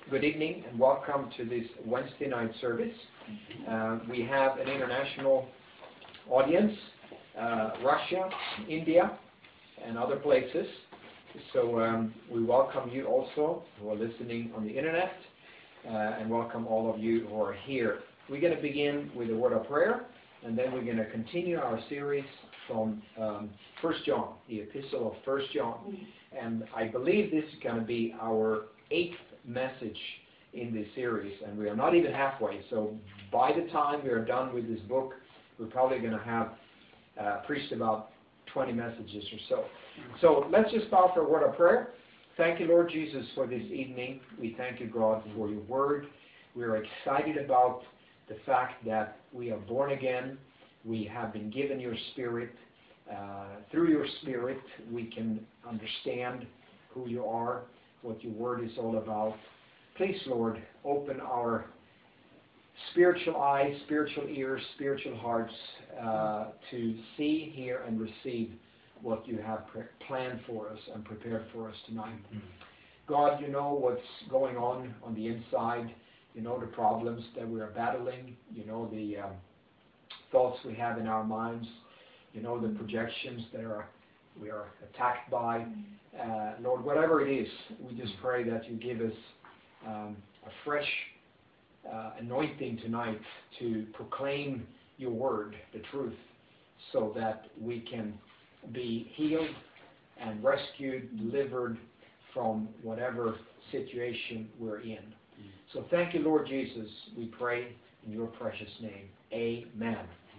Good evening and welcome to this Wednesday night service. We have an international audience, Russia, India, and other places. So we welcome you also who are listening on the internet, and welcome all of you who are here. We're going to begin with a word of prayer, and then we're going to continue our series from 1 John, the epistle of 1 John. And I believe this is going to be our 8th message in this series, and we are not even halfway. So by the time we are done with this book, we're probably going to have preached about 20 messages or so. So let's just bow for a word of prayer. Thank you, Lord Jesus, for this evening. We thank you, God, for your word. We are excited about the fact that we are born again. We have been given your Spirit. Through your Spirit, we can understand who you are, what your word is all about. Please, Lord, open our spiritual eyes, spiritual ears, spiritual hearts to see, hear, and receive what you have planned for us and prepared for us tonight. God, you know what's going on the inside. You know the problems that we are battling. You know the thoughts we have in our minds. You know the projections that we are attacked by. Lord, whatever it is, we just pray that you give us a fresh anointing tonight to proclaim your word, the truth, so that we can be healed and rescued, delivered from whatever situation we're in. So thank you, Lord Jesus. We pray in your precious name. Amen.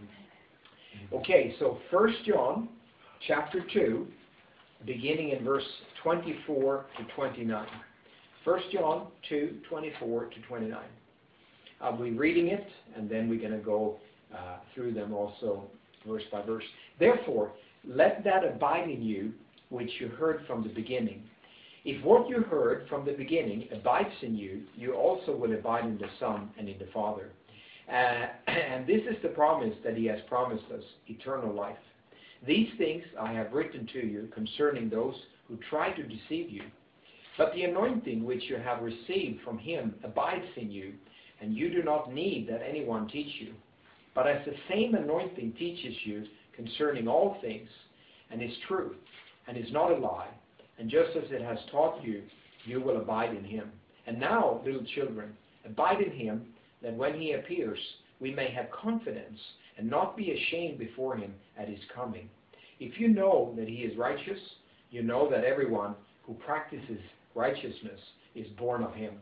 Okay, so 1 John chapter 2, beginning in verse 24 to 29. 1 John 2, 24 to 29. I'll be reading it, and then we're going to go through them also verse by verse. Therefore, let that abide in you which you heard from the beginning. If what you heard from the beginning abides in you, you also will abide in the Son and in the Father. And this is the promise that he has promised us, eternal life. These things I have written to you concerning those who try to deceive you. But the anointing which you have received from him abides in you, and you do not need that anyone teach you. But as the same anointing teaches you concerning all things, and is true, and is not a lie, and just as it has taught you, you will abide in him. And now, little children, abide in him, that when he appears, we may have confidence and not be ashamed before him at his coming. If you know that he is righteous, you know that everyone who practices righteousness is born of him.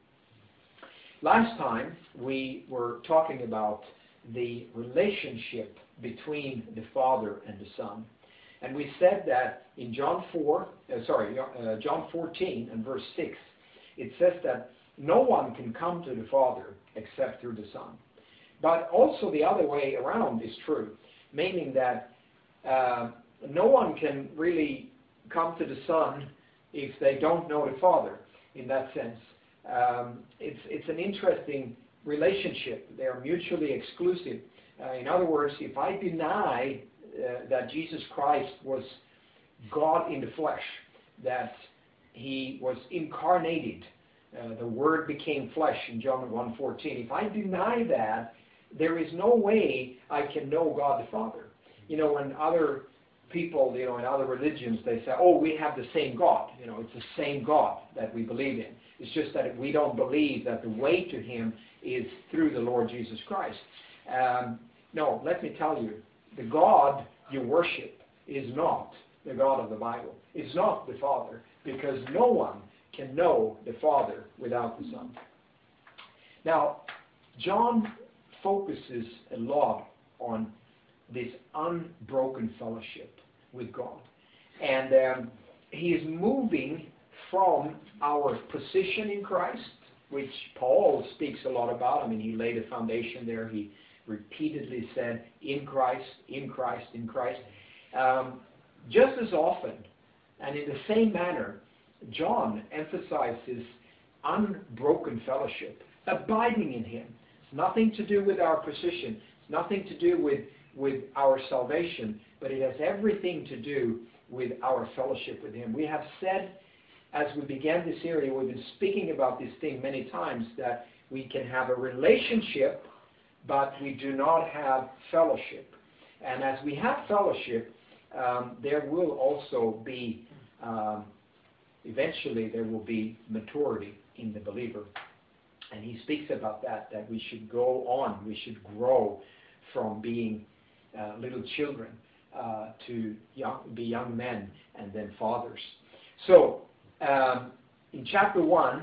Last time, we were talking about the relationship between the Father and the Son. And we said that in John 14 and verse 6, it says that no one can come to the Father except through the Son. But also the other way around is true, meaning that no one can really come to the Son if they don't know the Father, in that sense. It's an interesting relationship. They are mutually exclusive. In other words, if I deny that Jesus Christ was God in the flesh, that he was incarnated, the Word became flesh in John 1:14. If I deny that, there is no way I can know God the Father. You know, when other people, in other religions, they say, oh, we have the same God. It's the same God that we believe in. It's just that we don't believe that the way to him is through the Lord Jesus Christ. No, let me tell you, the God you worship is not the God of the Bible. It's not the Father, because no one can know the Father without the Son. Now, John focuses a lot on this unbroken fellowship with God. And he is moving from our position in Christ, which Paul speaks a lot about. I mean, he laid a foundation there. He repeatedly said, in Christ, in Christ, in Christ. Just as often, and in the same manner, John emphasizes unbroken fellowship, abiding in him. It's nothing to do with our position. It's nothing to do with our salvation, but it has everything to do with our fellowship with him. We have said as we began this series, we've been speaking about this thing many times, that we can have a relationship, but we do not have fellowship. And as we have fellowship, there will also be, eventually there will be maturity in the believer. And he speaks about that we should go on, we should grow from being little children to be young men and then fathers. So, in chapter 1,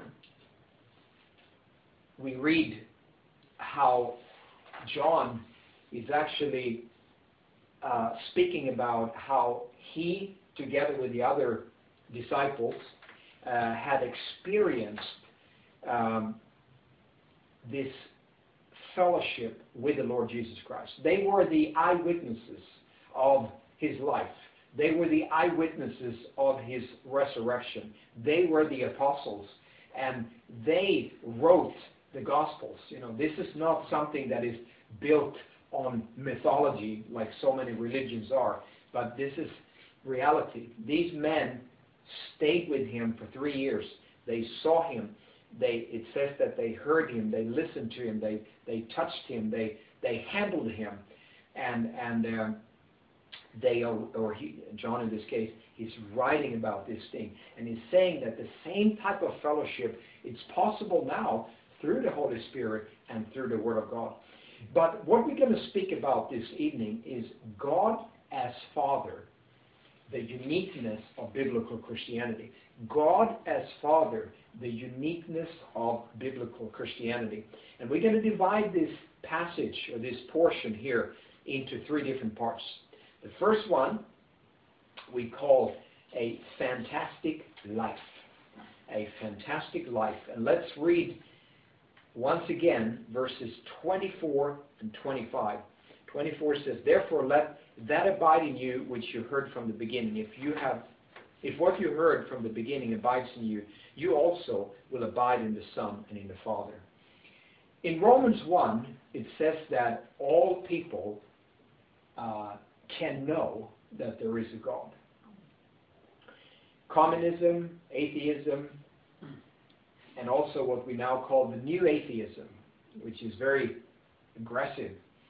we read how John is actually speaking about how he, together with the other disciples, had experienced this fellowship with the Lord Jesus Christ. They were the eyewitnesses of his life. They were the eyewitnesses of his resurrection. They were the apostles, and they wrote the Gospels. You know, this is not something that is built on mythology like so many religions are, but this is reality. These men stayed with him for 3 years. They saw him. It says that they heard him, they listened to him, they touched him, they handled him, and John in this case, he's writing about this thing, and he's saying that the same type of fellowship, it's possible now through the Holy Spirit and through the Word of God. But what we're going to speak about this evening is God as Father, the uniqueness of biblical Christianity. God as Father, the uniqueness of biblical Christianity. And we're going to divide this passage, or this portion here, into 3 different parts. The first one we call a fantastic life. A fantastic life. And let's read once again verses 24 and 25. 24 says, "Therefore let that abide in you which you heard from the beginning. If what you heard from the beginning abides in you, you also will abide in the Son and in the Father." In Romans 1, it says that all people can know that there is a God. Communism, atheism, and also what we now call the new atheism, which is very aggressive.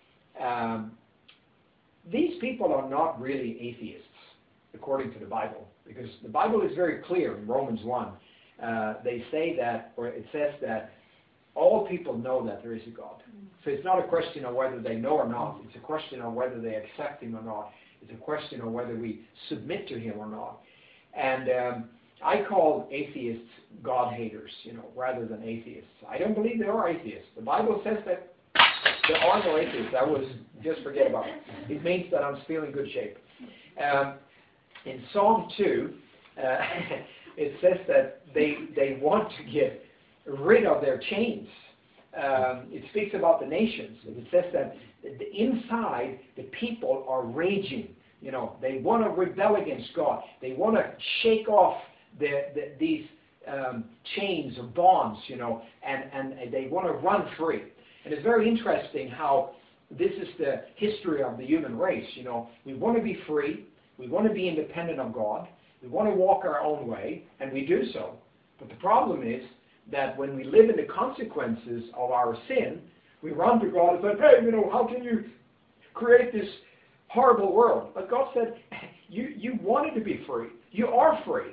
These people are not really atheists, according to the Bible, because the Bible is very clear in Romans 1. They say that, or it says that all people know that there is a God. So it's not a question of whether they know or not. It's a question of whether they accept him or not. It's a question of whether we submit to him or not. And I call atheists God haters, rather than atheists. I don't believe there are atheists. The Bible says that there are no atheists. Just forget about it. It means that I'm still in good shape. In Psalm 2, it says that they want to get rid of their chains. It speaks about the nations. It says that inside the people are raging. They want to rebel against God. They want to shake off these chains or bonds, and they want to run free. And it's very interesting how this is the history of the human race. We want to be free. We want to be independent of God. We want to walk our own way, and we do so. But the problem is that when we live in the consequences of our sin, we run to God and say, "Hey, how can you create this horrible world?" But God said, you wanted to be free. You are free.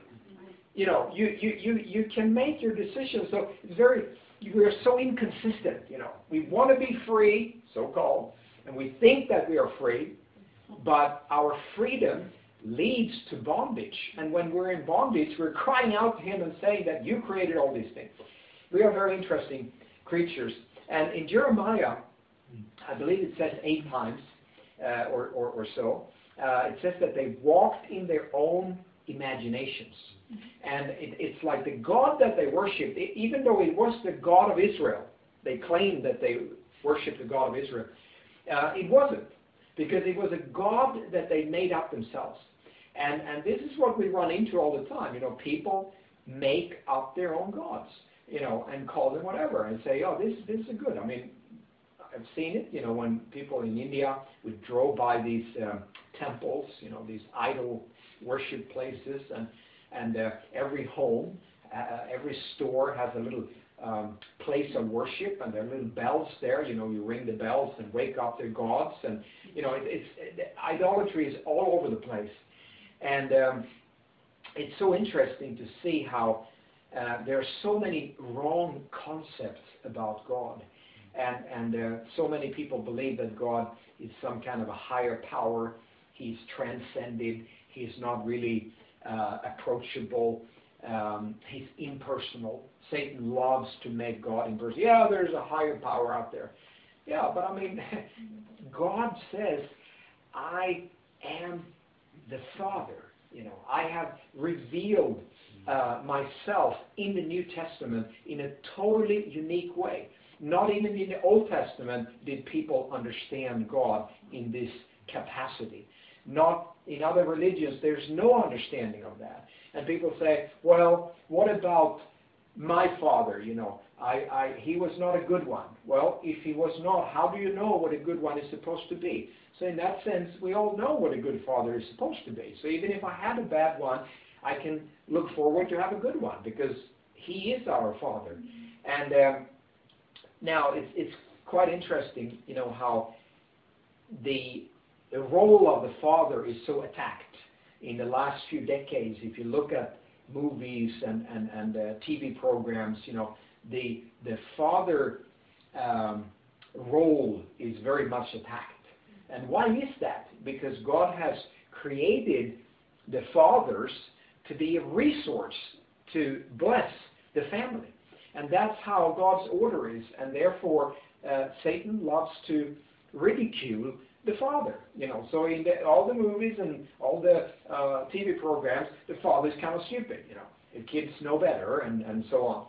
You can make your decisions. So we are so inconsistent. We want to be free, so-called, and we think that we are free, but our freedom leads to bondage. And when we're in bondage, we're crying out to him and saying that you created all these things. We are very interesting creatures. And in Jeremiah, I believe it says 8 times or so, it says that they walked in their own imaginations. And it's like the God that they worshipped, even though it was the God of Israel, they claimed that they worshipped the God of Israel, it wasn't. Because it was a God that they made up themselves. And this is what we run into all the time. People make up their own gods, and call them whatever, and say, "Oh, this is good." I mean, I've seen it, when people in India would drove by these temples, these idol worship places, and and every home, every store has a little place of worship, and there are little bells there. You know, you ring the bells and wake up their gods, and you know, idolatry is all over the place, and it's so interesting to see how there are so many wrong concepts about God, and so many people believe that God is some kind of a higher power. He's transcended. He's not really approachable. He's impersonal. Satan loves to make God impersonal. Yeah, there's a higher power out there. Yeah, but I mean, God says, I am the Father. You know, I have revealed myself in the New Testament in a totally unique way. Not even in the Old Testament did people understand God in this capacity. Not in other religions, there's no understanding of that. And people say, well, what about my father? You know, he was not a good one. Well, if he was not, how do you know what a good one is supposed to be? So in that sense, we all know what a good father is supposed to be. So even if I have a bad one, I can look forward to have a good one, because he is our Father. And now it's quite interesting, you know, how the role of the Father is so attacked in the last few decades. If you look at movies and TV programs, you know, the Father role is very much attacked. And why is that? Because God has created the fathers to be a resource to bless the family. And that's how God's order is. And therefore, Satan loves to ridicule the father. You know, so in all the movies and all the TV programs, the father's kind of stupid. You know, the kids know better, and so on.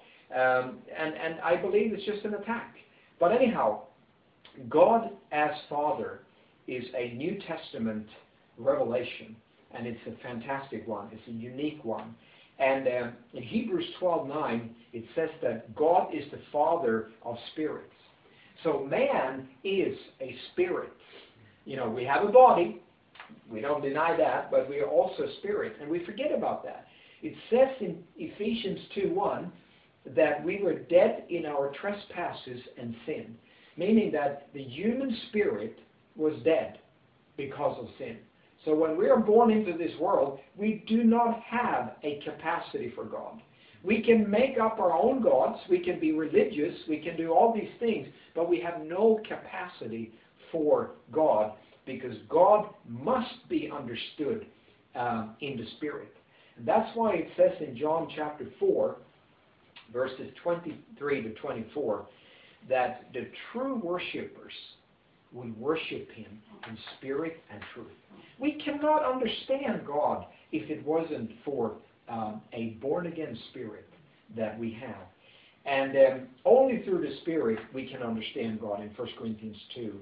And I believe it's just an attack. But anyhow, God as Father is a New Testament revelation, and it's a fantastic one. It's a unique one. And in Hebrews 12:9, it says that God is the Father of spirits. So man is a spirit. You know, we have a body. We don't deny that, but we are also spirit, and we forget about that. It says in Ephesians 2:1 that we were dead in our trespasses and sin, meaning that the human spirit was dead because of sin. So when we are born into this world, we do not have a capacity for God. We can make up our own gods, we can be religious, we can do all these things, but we have no capacity for God, because God must be understood in the Spirit. And that's why it says in John chapter 4, verses 23 to 24, that the true worshipers will worship Him in spirit and truth. We cannot understand God if it wasn't for a born-again spirit that we have. And only through the Spirit we can understand God in 1 Corinthians 2,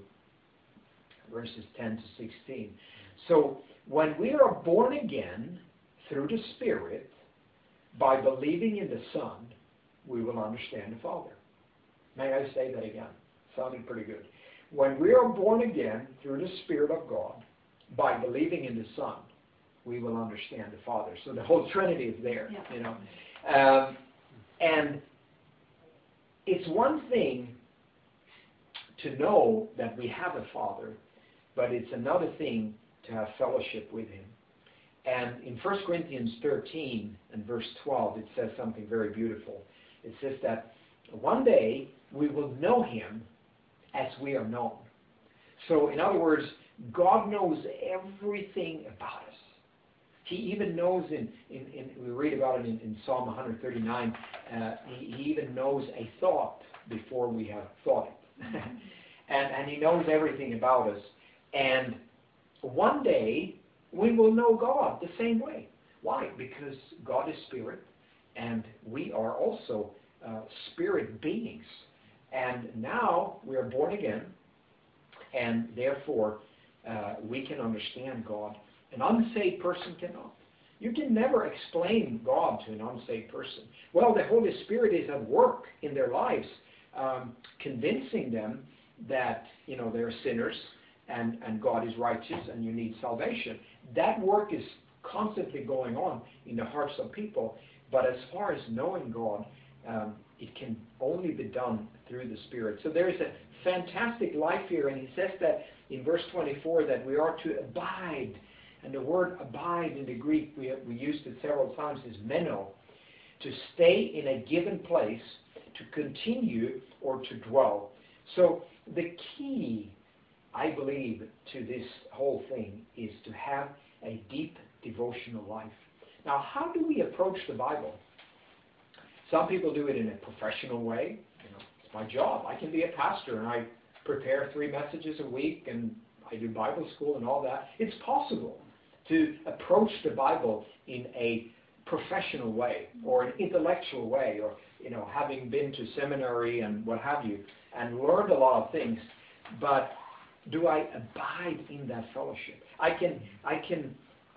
verses 10 to 16. So when we are born again through the Spirit, by believing in the Son, we will understand the Father. May I say that again? Sounded pretty good. When we are born again through the Spirit of God, by believing in the Son, we will understand the Father. So the whole Trinity is there, yeah. You know. And it's one thing to know that we have a Father, but it's another thing to have fellowship with Him. And in 1 Corinthians 13 and verse 12, it says something very beautiful. It says that one day we will know Him as we are known. So in other words, God knows everything about us. He even knows, we read about it in Psalm 139, he even knows a thought before we have thought it. and He knows everything about us. And one day we will know God the same way. Why? Because God is spirit, and we are also spirit beings. And now we are born again, and therefore we can understand God. An unsaved person cannot. You can never explain God to an unsaved person. Well, the Holy Spirit is at work in their lives, convincing them that, you know, they're sinners and God is righteous and you need salvation. That work is constantly going on in the hearts of people. But as far as knowing God, it can only be done through the Spirit. So there is a fantastic life here, and he says that in verse 24 that we are to abide. And the word abide in the Greek, we used it several times, is meno, to stay in a given place, to continue, or to dwell. So the key, I believe, to this whole thing is to have a deep devotional life. Now, how do we approach the Bible? Some people do it in a professional way. It's my job. I can be a pastor, and I prepare 3 messages a week, and I do Bible school and all that. It's possible to approach the Bible in a professional way, or an intellectual way, or having been to seminary and what have you, and learned a lot of things. But do I abide in that fellowship? I can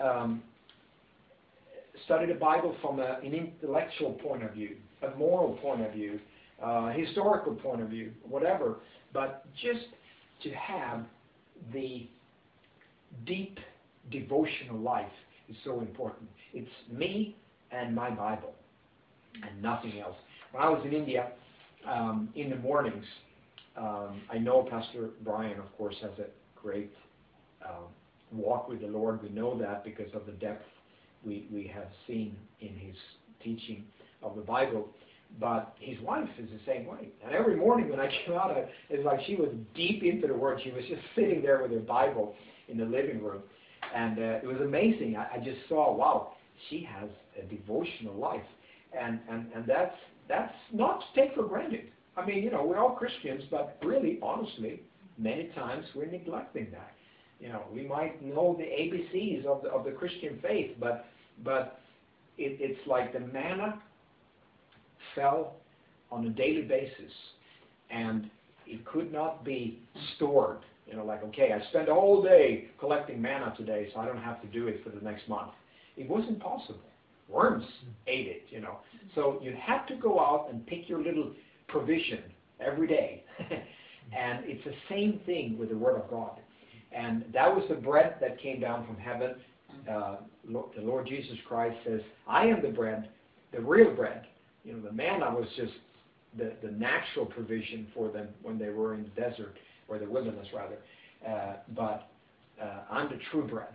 study the Bible from an intellectual point of view, a moral point of view, historical point of view, whatever. But just to have the deep devotional life is so important. It's me and my Bible and nothing else. When I was in India, in the mornings, I know Pastor Brian, of course, has a great walk with the Lord. We know that because of the depth we have seen in his teaching of the Bible. But his wife is the same way. And every morning when I came out, it's like she was deep into the Word. She was just sitting there with her Bible in the living room. And it was amazing. I just saw, wow, she has a devotional life. And that's not to take for granted. I mean, we're all Christians, but really, honestly, many times we're neglecting that. We might know the ABCs of the Christian faith, but it's like the manna fell on a daily basis, and it could not be stored. Like, okay, I spent a whole day collecting manna today, so I don't have to do it for the next month. It wasn't possible. Worms ate it, So you have to go out and pick your little provision every day. And it's the same thing with the Word of God. And that was the bread that came down from heaven. The Lord Jesus Christ says, I am the bread, the real bread. The manna was just the natural provision for them when they were in the desert, or the wilderness rather. But I'm the true bread,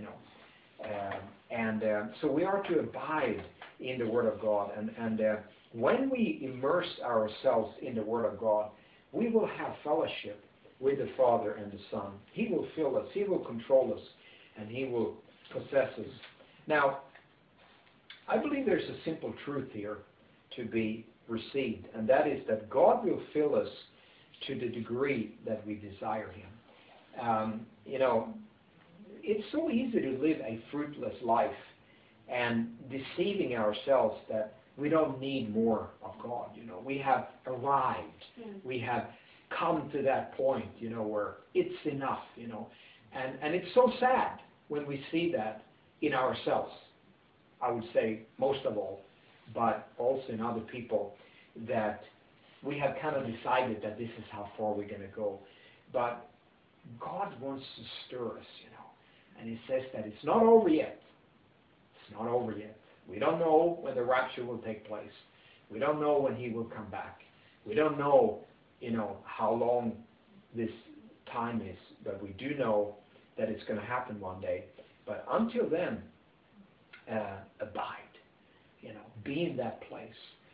so we are to abide in the Word of God. And when we immerse ourselves in the Word of God, we will have fellowship with the Father and the Son. He will fill us, He will control us, and He will possess us. Now, I believe there's a simple truth here to be received, and that is that God will fill us to the degree that we desire Him. It's so easy to live a fruitless life and deceiving ourselves that we don't need more of God. We have arrived. We have come to that point, where it's enough, And it's so sad when we see that in ourselves, I would say most of all, but also in other people, that we have kind of decided that this is how far we're going to go. But God wants to stir us, And He says that it's not over yet. It's not over yet. We don't know when the rapture will take place. We don't know when He will come back. We don't know, how long this time is. But we do know that it's going to happen one day. But until then, abide. Be in that place.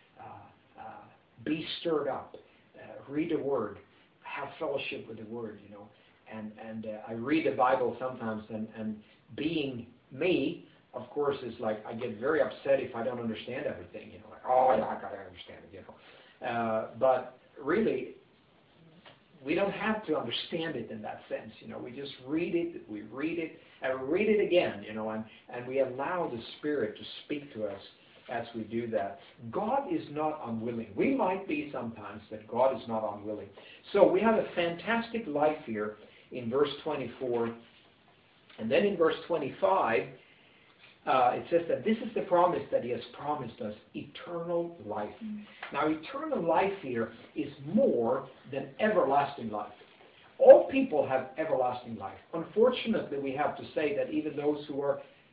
Be stirred up. Read the Word. Have fellowship with the Word, And I read the Bible sometimes, and being me, of course, is like I get very upset if I don't understand everything. Like, oh, yeah, I got to understand it, But really, we don't have to understand it in that sense. We just read it, we read it, and we read it again, and we allow the Spirit to speak to us as we do that. God is not unwilling. We might be sometimes, but God is not unwilling. So we have a fantastic life here in verse 24. And then in verse 25, it says that this is the promise that He has promised us, eternal life. Now, eternal life here is more than everlasting life. All people have everlasting life. Unfortunately, we have to say that even those who are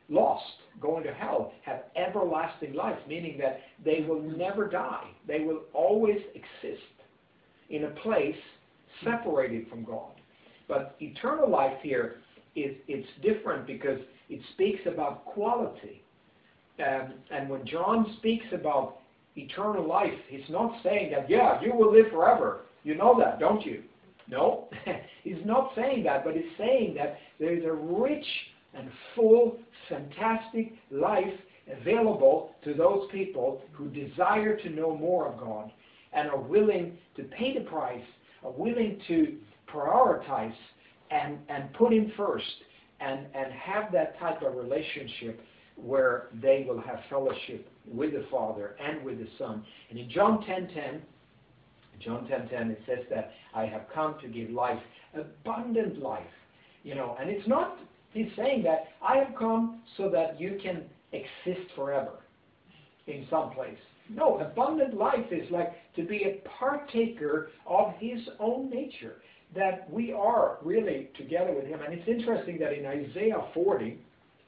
lost, going to hell, have everlasting life, meaning that they will never die. They will always exist in a place separated from God. But eternal life here it's different because it speaks about quality. And when John speaks about eternal life, he's not saying that, yeah, you will live forever. You know that, don't you? No, he's not saying that, but he's saying that there is a rich and full, fantastic life available to those people who desire to know more of God and are willing to pay the price, are willing to prioritize and put Him first and have that type of relationship where they will have fellowship with the Father and with the Son. And in John 10:10, it says that I have come to give life, abundant life. And it's not, he's saying that I have come so that you can exist forever in some place. No, abundant life is like to be a partaker of His own nature, that we are really together with Him. And it's interesting that in Isaiah 40,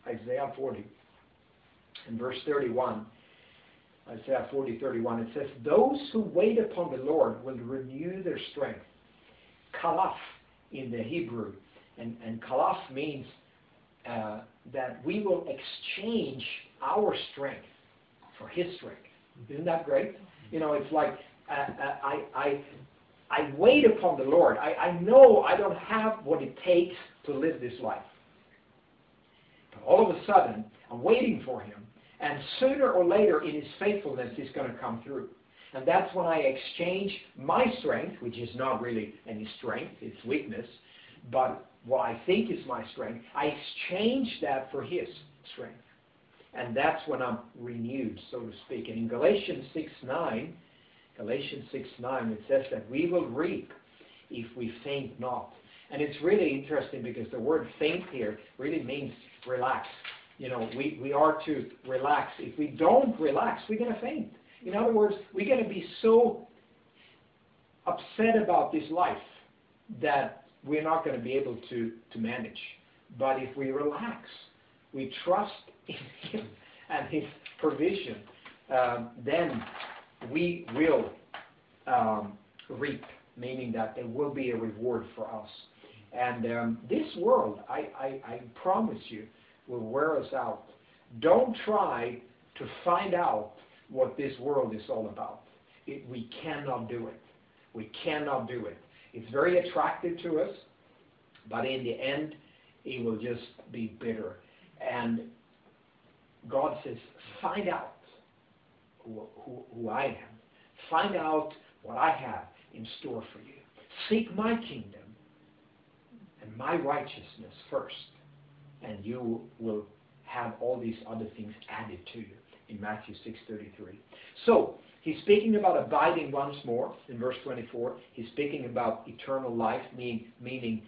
in verse 31, Isaiah 40:31, it says, those who wait upon the Lord will renew their strength. Kalaf in the Hebrew. And kalaf means that we will exchange our strength for His strength. Isn't that great? It's like I wait upon the Lord. I know I don't have what it takes to live this life. But all of a sudden, I'm waiting for Him. And sooner or later, in His faithfulness, He's going to come through. And that's when I exchange my strength, which is not really any strength, it's weakness, but what I think is my strength, I exchange that for His strength. And that's when I'm renewed, so to speak. And in Galatians 6:9, it says that we will reap if we faint not. And it's really interesting because the word faint here really means relax. We are to relax. If we don't relax, we're going to faint. In other words, we're going to be so upset about this life that we're not going to be able to manage. But if we relax, we trust in Him and His provision, then we will reap, meaning that there will be a reward for us. And this world, I promise you, will wear us out. Don't try to find out what this world is all about. We cannot do it. We cannot do it. It's very attractive to us, but in the end, it will just be bitter. And God says, find out who I am. Find out what I have in store for you. Seek my kingdom and my righteousness first, and you will have all these other things added to you in Matthew 6:33. So, he's speaking about abiding once more in verse 24. He's speaking about eternal life, meaning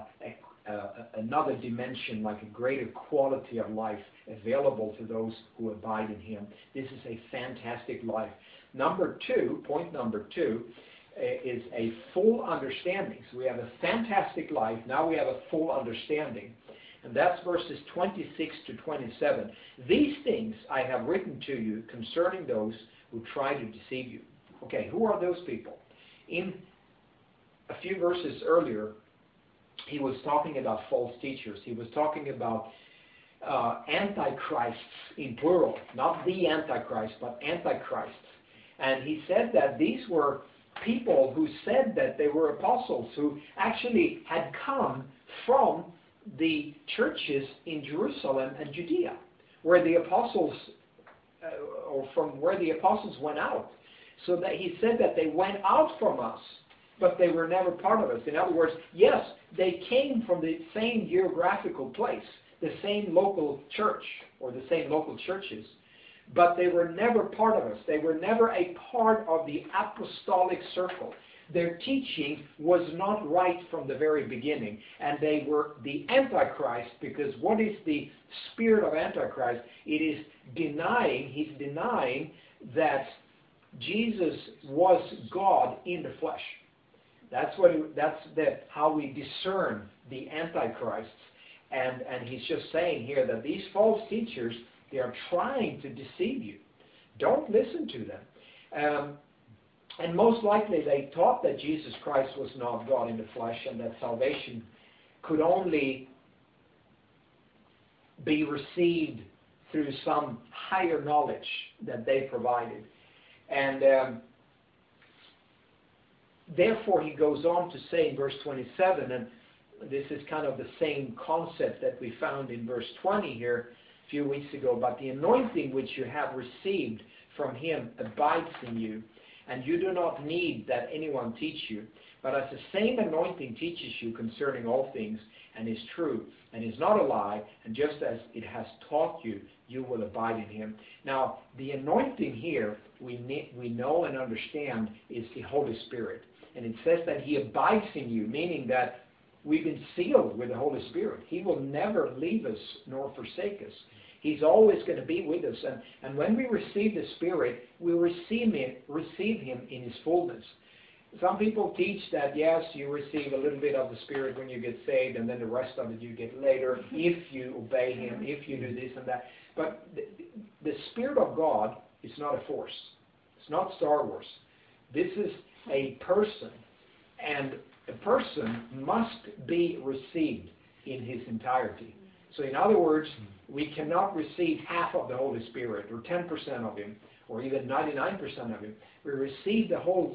another dimension, like a greater quality of life available to those who abide in Him. This is a fantastic life. Point number two, is a full understanding. So we have a fantastic life. Now we have a full understanding. And that's verses 26 to 27. These things I have written to you concerning those who try to deceive you. Okay, who are those people? In a few verses earlier, he was talking about false teachers. He was talking about antichrists in plural. Not the Antichrist, but antichrists. And he said that these were people who said that they were apostles, who actually had come from the churches in Jerusalem and Judea, where the apostles, or from where the apostles went out. So that he said that they went out from us, but they were never part of us. In other words, yes, they came from the same geographical place, the same local church, or the same local churches, but they were never part of us. They were never a part of the apostolic circle. Their teaching was not right from the very beginning, and they were the Antichrist, because what is the spirit of Antichrist? It is he's denying that Jesus was God in the flesh. That's how we discern the Antichrists. And he's just saying here that these false teachers, they are trying to deceive you. Don't listen to them. And most likely they taught that Jesus Christ was not God in the flesh and that salvation could only be received through some higher knowledge that they provided. And therefore he goes on to say in verse 27, and this is kind of the same concept that we found in verse 20 here a few weeks ago, but the anointing which you have received from him abides in you, and you do not need that anyone teach you. But as the same anointing teaches you concerning all things, and is true, and is not a lie, and just as it has taught you, you will abide in him. Now, the anointing here, we know and understand, is the Holy Spirit. And it says that he abides in you, meaning that we've been sealed with the Holy Spirit. He will never leave us nor forsake us. He's always going to be with us. And when we receive the Spirit, we receive him in his fullness. Some people teach that, yes, you receive a little bit of the Spirit when you get saved, and then the rest of it you get later, if you obey him, if you do this and that. But the Spirit of God is not a force. It's not Star Wars. This is a person, and a person must be received in his entirety. So in other words, we cannot receive half of the Holy Spirit, or 10% of him, or even 99% of him. We receive the whole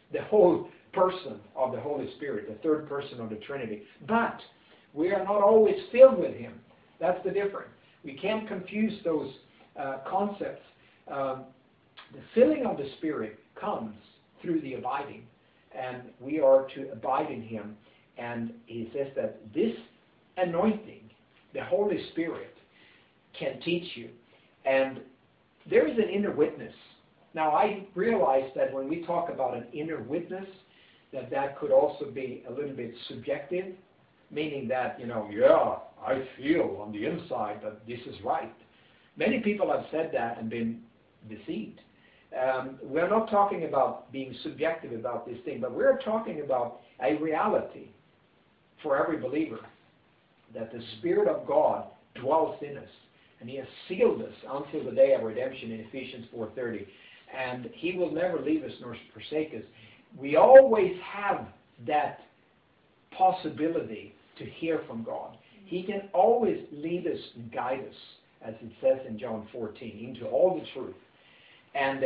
person of the Holy Spirit, the third person of the Trinity. But we are not always filled with him. That's the difference. We can't confuse those concepts. The filling of the Spirit comes through the abiding, and we are to abide in him. And he says that this anointing, the Holy Spirit, can teach you. And there is an inner witness. Now, I realize that when we talk about an inner witness, that could also be a little bit subjective, meaning that, yeah, I feel on the inside that this is right. Many people have said that and been deceived. We're not talking about being subjective about this thing, but we're talking about a reality for every believer, that the Spirit of God dwells in us, and he has sealed us until the day of redemption in Ephesians 4:30, and he will never leave us nor forsake us. We always have that possibility to hear from God. He can always lead us and guide us, as it says in John 14, into all the truth. And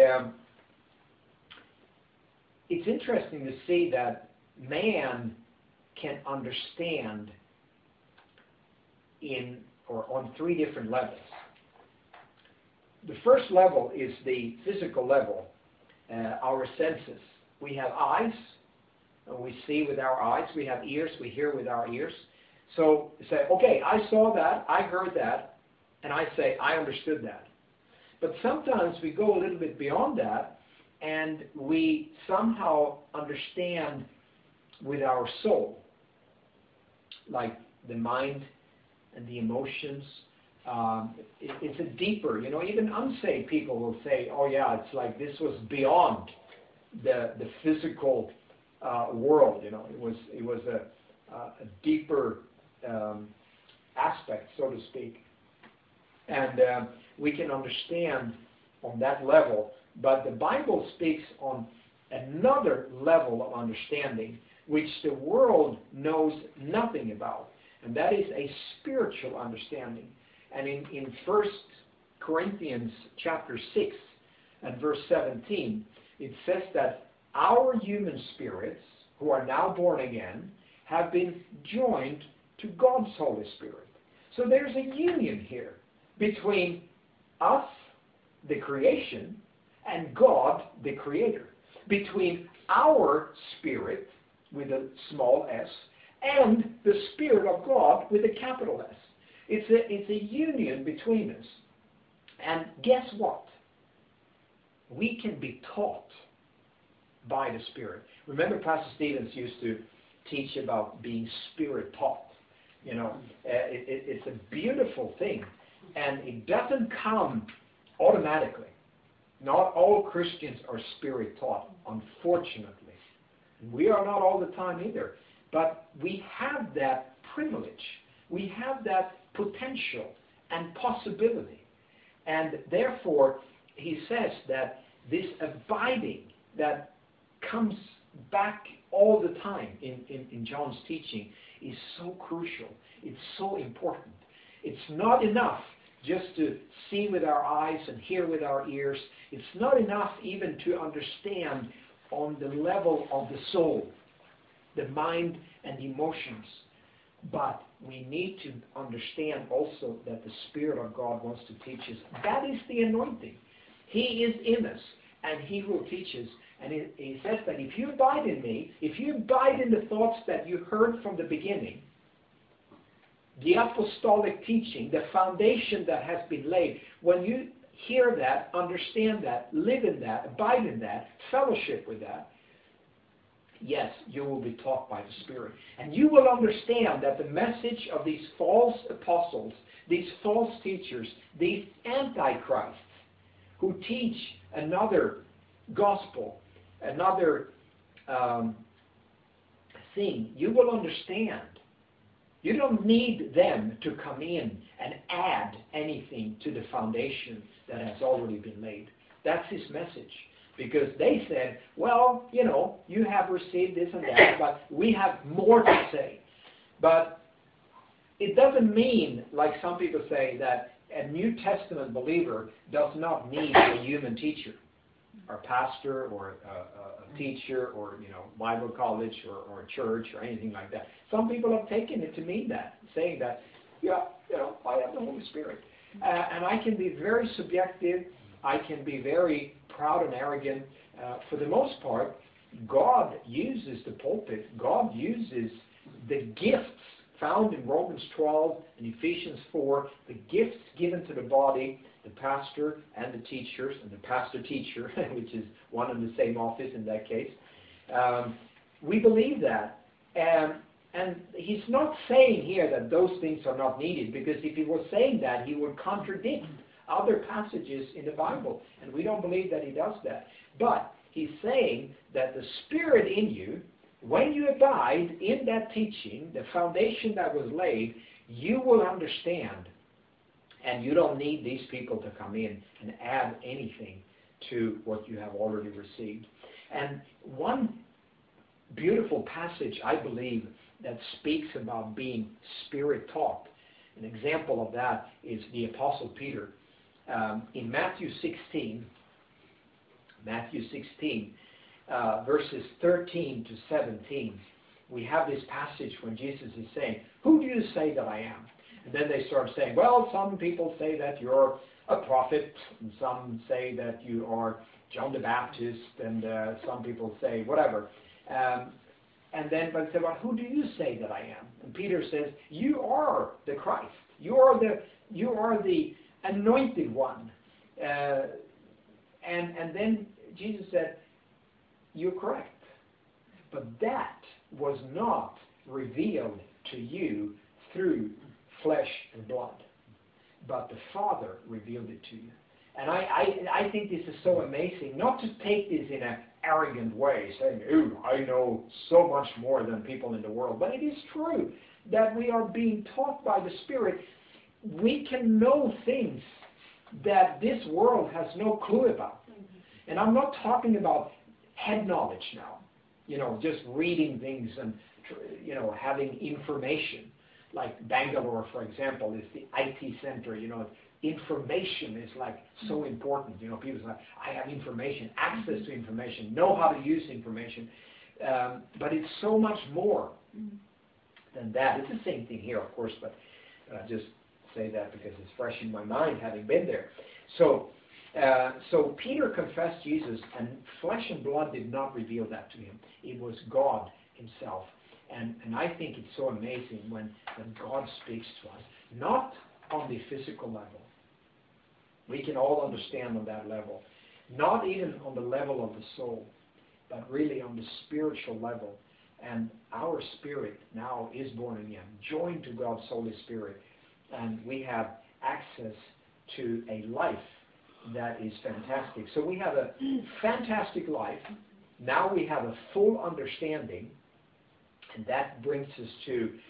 it's interesting to see that man can understand on three different levels. The first level is the physical level, our senses. We have eyes, and we see with our eyes. We have ears, we hear with our ears. So you say, okay, I saw that, I heard that, and I say, I understood that. But sometimes we go a little bit beyond that, and we somehow understand with our soul, like the mind and the emotions. It's a deeper, even unsaved people will say, oh yeah, it's like this was beyond the physical world. It was a deeper aspect, so to speak. And we can understand on that level, but the Bible speaks on another level of understanding which the world knows nothing about, and that is a spiritual understanding. And in 1 Corinthians chapter 6 and verse 17, it says that our human spirits, who are now born again, have been joined to God's Holy Spirit. So there's a union here between us, the creation, and God, the Creator. Between our spirit, with a small s, and the Spirit of God, with a capital S. It's a union between us. And guess what? We can be taught by the Spirit. Remember, Pastor Stevens used to teach about being Spirit taught. It's a beautiful thing. And it doesn't come automatically. Not all Christians are Spirit taught, unfortunately. We are not all the time either. But we have that privilege We have that potential and possibility. And therefore, he says that this abiding that comes back all the time in John's teaching is so crucial. It's so important. It's not enough just to see with our eyes and hear with our ears. It's not enough even to understand on the level of the soul, the mind and emotions. But we need to understand also that the Spirit of God wants to teach us. That is the anointing. He is in us, and He will teach us. And he says that if you abide in me, if you abide in the thoughts that you heard from the beginning, the apostolic teaching, the foundation that has been laid, when you hear that, understand that, live in that, abide in that, fellowship with that, yes, you will be taught by the Spirit. And you will understand that the message of these false apostles, these false teachers, these antichrists who teach another gospel, another thing, you will understand. You don't need them to come in and add anything to the foundation that has already been laid. That's his message. Because they said, well, you know, you have received this and that, but we have more to say. But it doesn't mean, like some people say, that a New Testament believer does not need a human teacher, or pastor, or a teacher, or, you know, Bible college, or church, or anything like that. Some people have taken it to mean that, saying that, yeah, you know, I have the Holy Spirit. And I can be very subjective. I can be very proud and arrogant. For the most part, God uses the pulpit. God uses the gifts found in Romans 12 and Ephesians 4, the gifts given to the body, the pastor and the teachers, and the pastor-teacher, which is one and the same office in that case. We believe that. And he's not saying here that those things are not needed, because if he was saying that, he would contradict other passages in the Bible, and we don't believe that he does that. But he's saying that the Spirit in you, when you abide in that teaching, the foundation that was laid, you will understand, and you don't need these people to come in and add anything to what you have already received. And one beautiful passage, I believe, that speaks about being Spirit-taught. An example of that is the Apostle Peter. In Matthew 16, verses 13 to 17, we have this passage when Jesus is saying, "Who do you say that I am?" And then they start saying, well, some people say that you're a prophet, and some say that you are John the Baptist, and some people say whatever. And then, but say, well, who do you say that I am? And Peter says, you are the Christ. You are the anointed one. And then Jesus said, you're correct. But that was not revealed to you through flesh and blood, but the Father revealed it to you. And I think this is so amazing, not to take this in an arrogant way, saying, ooh, I know so much more than people in the world. But it is true that we are being taught by the Spirit. We can know things that this world has no clue about. And I'm not talking about head knowledge now, you know, just reading things and, you know, having information. Like Bangalore, for example, is the IT center, you know. Information is like so important. You know, people say, I have information, access to information, know how to use information. But it's so much more than that. It's the same thing here, of course, but just say that because it's fresh in my mind, having been there. So Peter confessed Jesus, and flesh and blood did not reveal that to him. It was God himself. And I think it's so amazing when God speaks to us, not on the physical level. We can all understand on that level. Not even on the level of the soul, but really on the spiritual level. And our spirit now is born again, joined to God's Holy Spirit. And we have access to a life that is fantastic. So we have a fantastic life. Now we have a full understanding. And that brings us to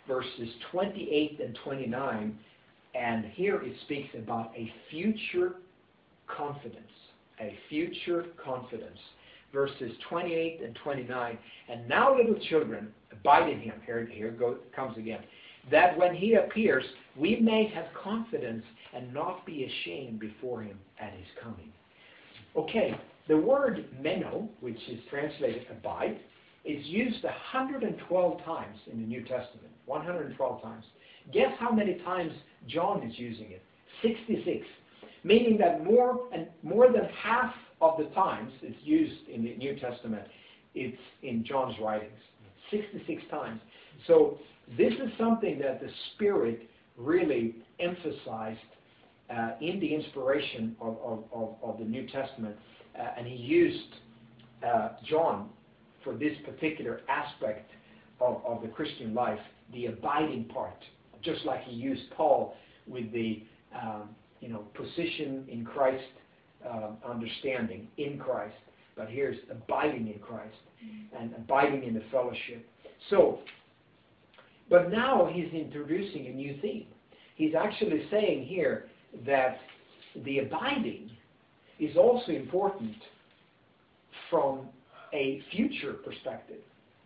verses 28 and 29, and here it speaks about a future confidence. A future confidence. Verses 28 and 29. And now, little children, abide in him. Here comes again. That when he appears, we may have confidence and not be ashamed before him at his coming. Okay, the word meno, which is translated abide, is used 112 times in the New Testament. 112 times. Guess how many times John is using it? 66. Meaning that more than half of the times it's used in the New Testament, it's in John's writings. 66 times. So this is something that the Spirit really emphasized in the inspiration of the New Testament. And he used John for this particular aspect of the Christian life, the abiding part. Just like he used Paul with the position in Christ, understanding in Christ. But here's abiding in Christ and abiding in the fellowship. So, but now he's introducing a new theme. He's actually saying here that the abiding is also important from a future perspective.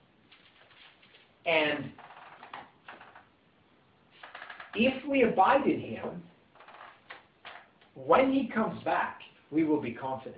And if we abide in him, when he comes back, we will be confident.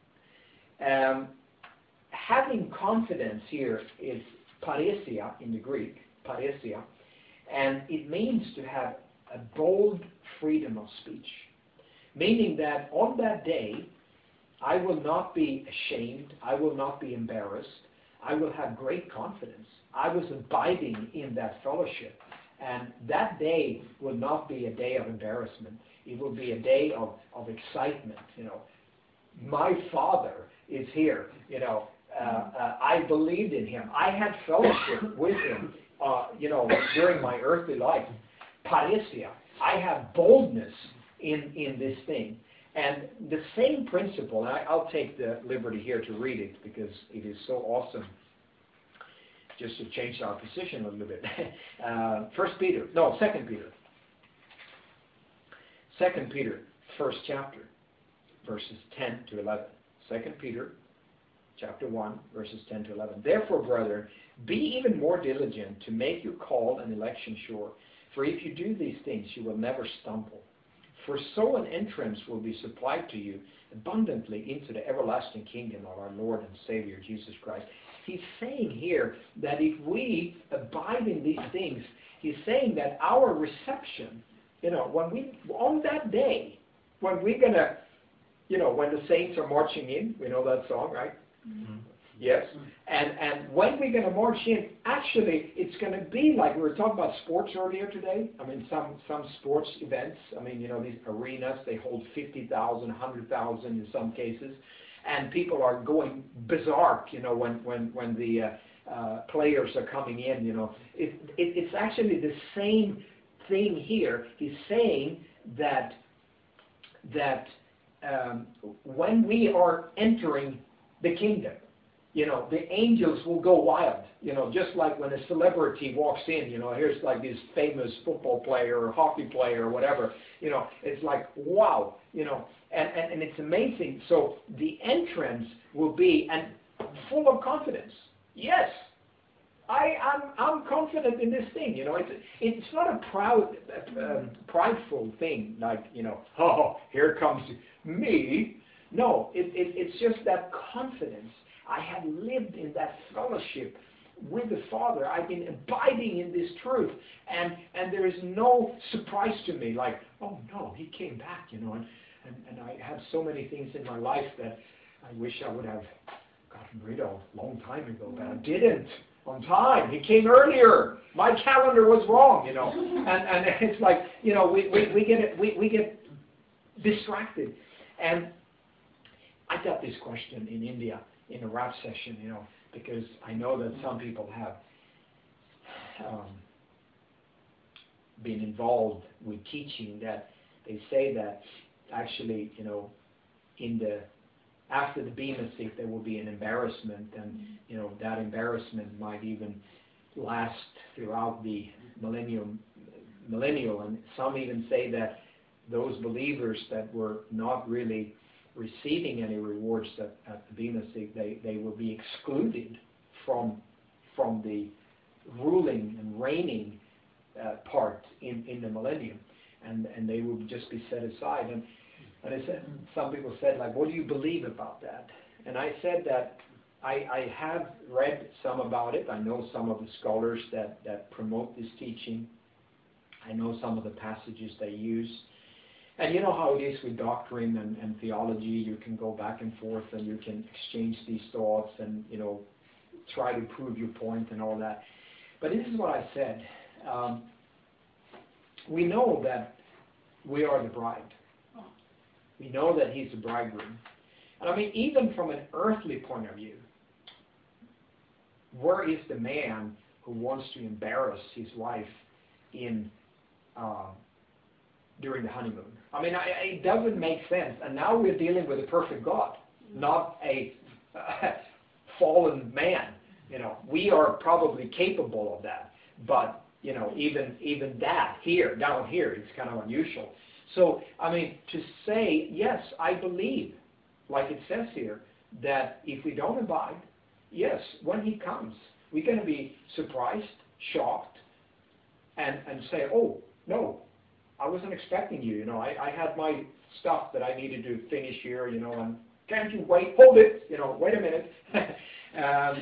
Having confidence here is paresia in the Greek, paresia, and it means to have a bold freedom of speech, meaning that on that day, I will not be ashamed, I will not be embarrassed, I will have great confidence. I was abiding in that fellowship, and that day will not be a day of embarrassment. It will be a day of excitement. My Father is here. I believed in him. I had fellowship with him. During my earthly life. Paresia. I have boldness in this thing. And the same principle, and I'll take the liberty here to read it because it is so awesome, just to change our position a little bit. 2 Peter, first chapter, verses 10 to 11. 2 Peter, chapter 1, verses 10 to 11. Therefore, brethren, be even more diligent to make your call and election sure. For if you do these things, you will never stumble. For so an entrance will be supplied to you abundantly into the everlasting kingdom of our Lord and Savior, Jesus Christ. He's saying here that if we abide in these things, he's saying that our reception, on that day, when we're going to, when the saints are marching in, we know that song, right? Mm-hmm. Yes. And when we're going to march in, actually, it's going to be like we were talking about sports earlier today. I mean, some sports events, these arenas, they hold 50,000, 100,000 in some cases. And people are going berserk, when the players are coming in, It's actually the same thing here. He's saying that when we are entering the kingdom, the angels will go wild, just like when a celebrity walks in, here's like this famous football player or hockey player or whatever, it's like, wow, and it's amazing. So the entrance will be and full of confidence. Yes, I'm confident in this thing, It's not a prideful thing, like, oh, here comes me. No, it's just that confidence. I have lived in that fellowship with the Father. I've been abiding in this truth. And there is no surprise to me, like, oh no, he came back, and I have so many things in my life that I wish I would have gotten rid of a long time ago, but I didn't on time. He came earlier. My calendar was wrong, And it's like, we get distracted. And I got this question in India in a rap session, because I know that some people have been involved with teaching that they say that actually, after the Bema Seat there will be an embarrassment, and that embarrassment might even last throughout the millennial, and some even say that those believers that were not really receiving any rewards at the Bema Seat, they will be excluded from the ruling and reigning part in the millennium, and they will just be set aside. And I said, some people said, like, what do you believe about that? And I said that I have read some about it. I know some of the scholars that promote this teaching. I know some of the passages they use. And you know how it is with doctrine and theology. You can go back and forth and you can exchange these thoughts and, try to prove your point and all that. But this is what I said. We know that we are the bride. We know that he's the bridegroom. And I mean, even from an earthly point of view, where is the man who wants to embarrass his wife during the honeymoon? I mean, it doesn't make sense. And now we're dealing with a perfect God, not a fallen man. We are probably capable of that. But, even that down here, it's kind of unusual. So, I mean, to say, yes, I believe, like it says here, that if we don't abide, yes, when he comes, we're going to be surprised, shocked, and say, oh, no, I wasn't expecting you. I had my stuff that I needed to finish here, and can't you wait? Hold it, wait a minute. And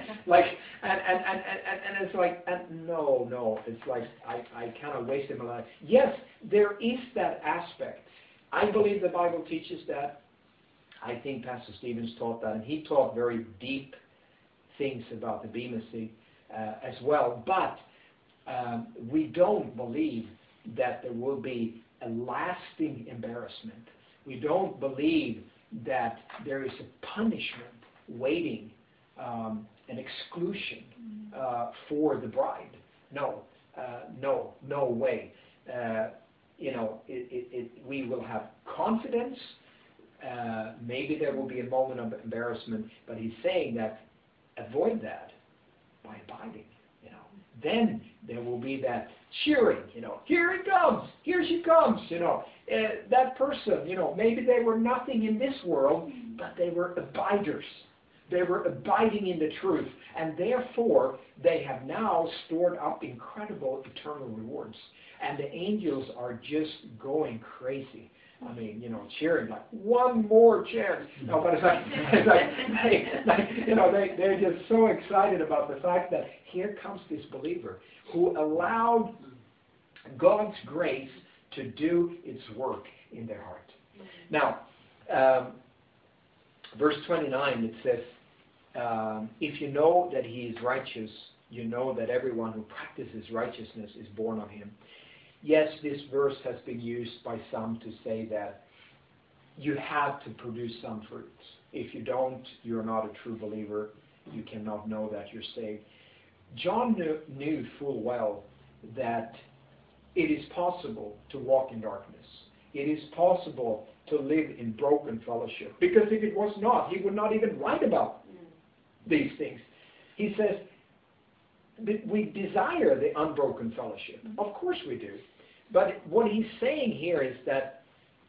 it's like, no, it's like I kind of wasted my life. Yes, there is that aspect. I believe the Bible teaches that. I think Pastor Stevens taught that, and he taught very deep things about the Bema Seat as well. But we don't believe that there will be a lasting embarrassment. We don't believe that there is a punishment waiting, an exclusion for the bride. No way. We will have confidence. Maybe there will be a moment of embarrassment, but he's saying that avoid that by abiding. Then there will be that cheering. Here he comes, here she comes. That person. Maybe they were nothing in this world, but they were abiders. They were abiding in the truth, and therefore they have now stored up incredible eternal rewards. And the angels are just going crazy. I mean, cheering like one more chance. No, but they're just so excited about the fact that here comes this believer who allowed God's grace to do its work in their heart. Now, verse 29, it says, if you know that he is righteous, you know that everyone who practices righteousness is born of him. Yes, this verse has been used by some to say that you have to produce some fruits. If you don't, you're not a true believer. You cannot know that you're saved. John knew full well that it is possible to walk in darkness. It is possible to live in broken fellowship. Because if it was not, he would not even write about these things. He says, we desire the unbroken fellowship. Of course we do. But what he's saying here is that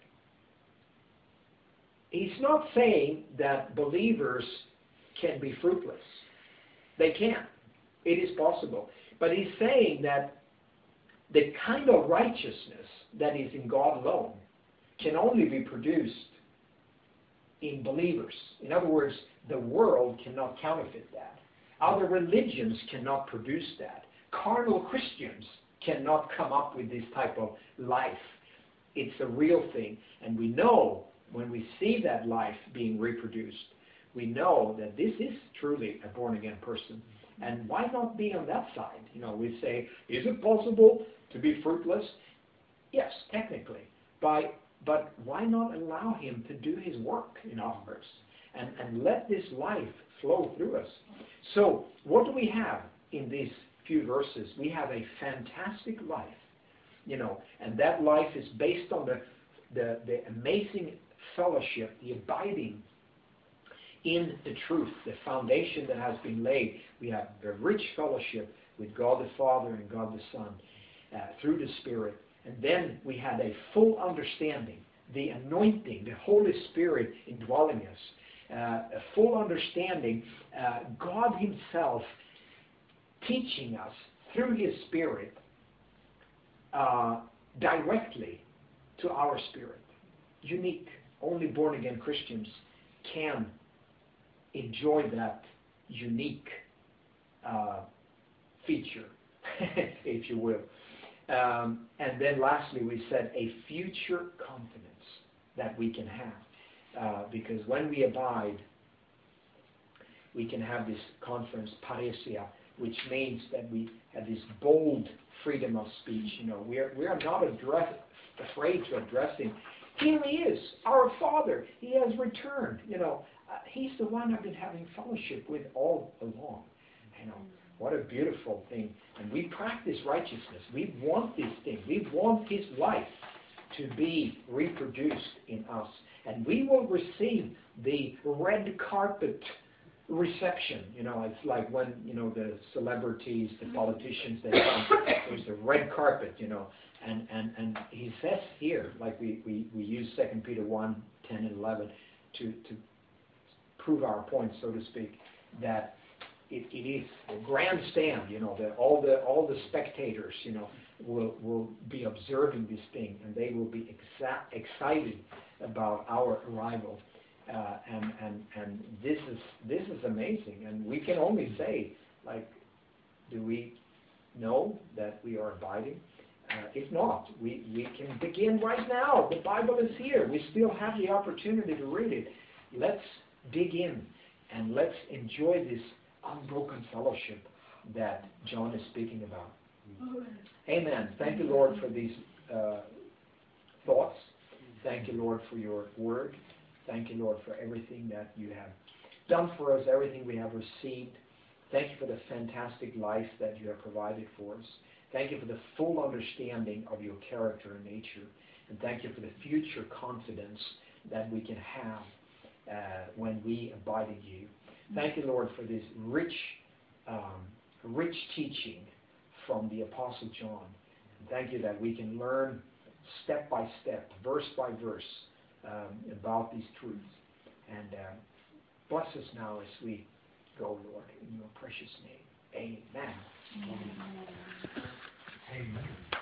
he's not saying that believers can be fruitless. They can. It is possible. But he's saying that the kind of righteousness that is in God alone can only be produced in believers. In other words, the world cannot counterfeit that. Other religions cannot produce that. Carnal Christians cannot come up with this type of life. It's a real thing. And we know when we see that life being reproduced, we know that this is truly a born-again person. And why not be on that side? We say, is it possible to be fruitless? Yes, technically. But why not allow him to do his work in our hearts and let this life flow through us? So what do we have in these few verses? We have a fantastic life, and that life is based on the amazing fellowship, the abiding in the truth, the foundation that has been laid. We have a rich fellowship with God the Father and God the Son through the Spirit. And then we had a full understanding, the anointing, the Holy Spirit indwelling us, a full understanding, God Himself teaching us through His Spirit directly to our spirit. Unique. Only born-again Christians can enjoy that unique feature, if you will. And then lastly, we said a future confidence that we can have. Because when we abide, we can have this conference, parousia, which means that we have this bold freedom of speech. We are not afraid to address Him. Here He is, our Father. He has returned. He's the one I've been having fellowship with all along. What a beautiful thing. And we practice righteousness. We want this thing. We want His life to be reproduced in us. And we will receive the red carpet reception. It's like when, the celebrities, the politicians, they come, there's the red carpet, and he says here, like we use 2 Peter 1, 10 and 11 to prove our point, so to speak, that it is a grandstand, that all the spectators, will be observing this thing, and they will be excited about our arrival. And this is amazing, and we can only say, do we know that we are abiding? If not, we can begin right now. The Bible is here. We still have the opportunity to read it. Let's dig in and let's enjoy this unbroken fellowship that John is speaking about. Amen. Thank you, Lord, for these thoughts. Thank you, Lord, for your word. Thank you, Lord, for everything that you have done for us, everything we have received. Thank you for the fantastic life that you have provided for us. Thank you for the full understanding of your character and nature. And thank you for the future confidence that we can have when we abide in you. Thank you, Lord, for this rich teaching from the Apostle John. And thank you that we can learn step by step, verse by verse, about these truths. And bless us now as we go, Lord, in your precious name. Amen. Amen.